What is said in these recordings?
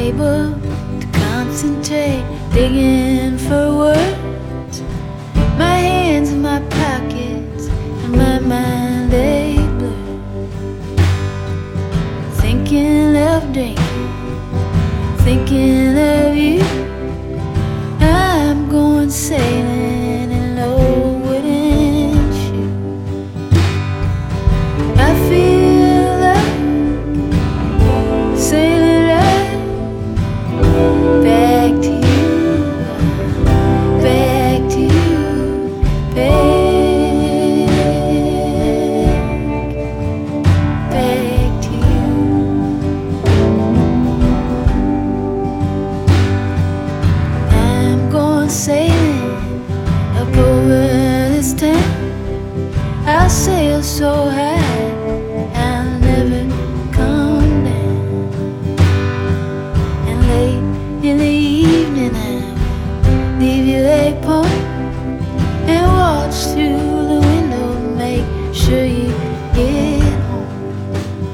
able to concentrate, digging for words. My hands in my pockets and my mind they blur. Thinking of drinking, thinking of you. I'm going sailing in low wooden shoes. I feel like sailing right back to you, back to you, back to you. I'm going sailing up over this town. I'll sail so high I'll never come down. And late in the evening I'll leave you a point and watch through the window to make sure you get home.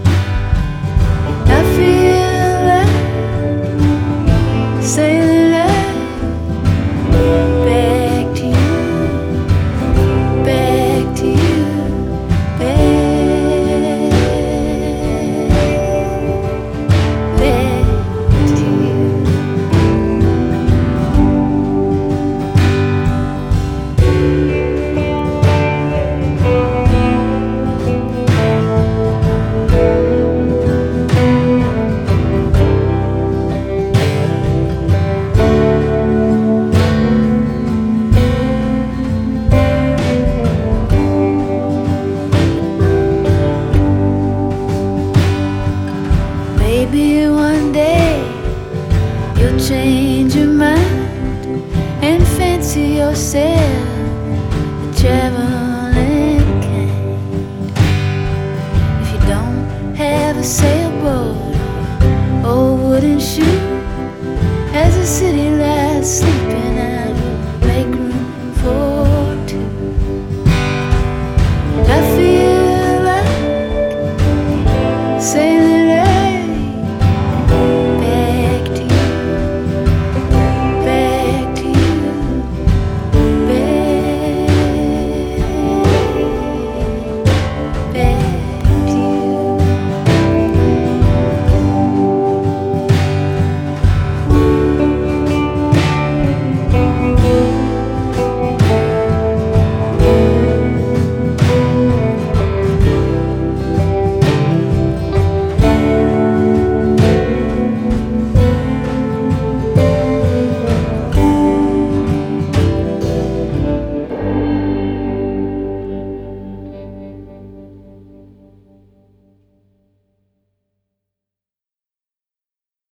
I feel like sailing right back to you, back to you, back to you. Maybe one day you'll change your mind and fancy yourself a traveling kind. If you don't have a sailboat or old wooden shoe, as the city lies sleeping